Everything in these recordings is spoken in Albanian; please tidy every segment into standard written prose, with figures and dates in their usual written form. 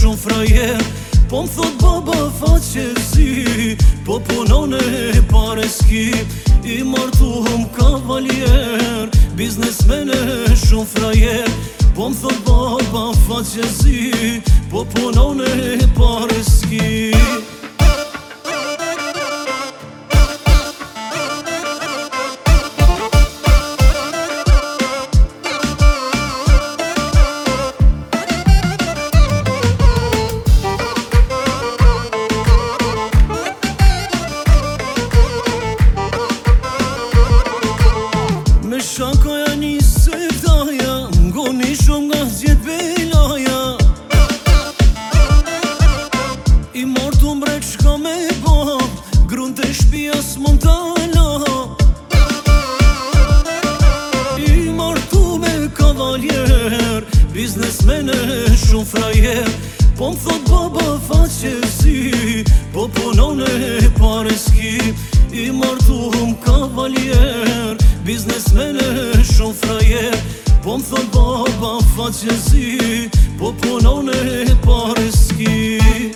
shumë frajer. Po m'thot baba faqe si, po punon e pare s'ki. I martuhëm kavaljer, biznesmen e shumë frajer. Po m'thot baba faqe si, po punon e pare s'ki. Me shakaja një seftaja, ngoni shumë nga zjet belaja. I martu mbret shka me ba, grun të shpia s'mon t'ala. I martu me kavaljer, biznesmen e shumë frajer. Po m'thot baba faqe si, po punon e pare s'ki. I martuhëm kavaljer, biznesmen e shumë frajer. Po m'thot baba faqe si, po punon e pare s'ki.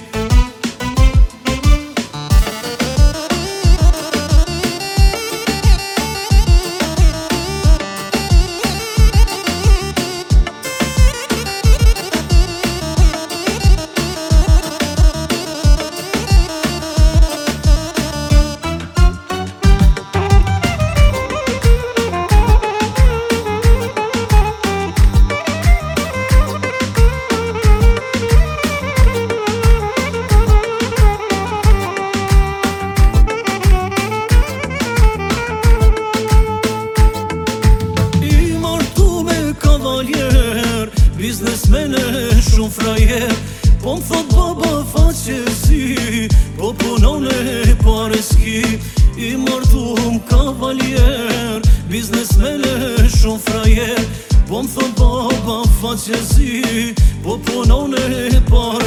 Biznesmen e shumë frajer. Po m'thot baba faqe si, po punon e pare s'ki. I martuhëm kavaljer, biznesmen e shumë frajer. Po m'thot baba faqe si, po punon e pare s'ki.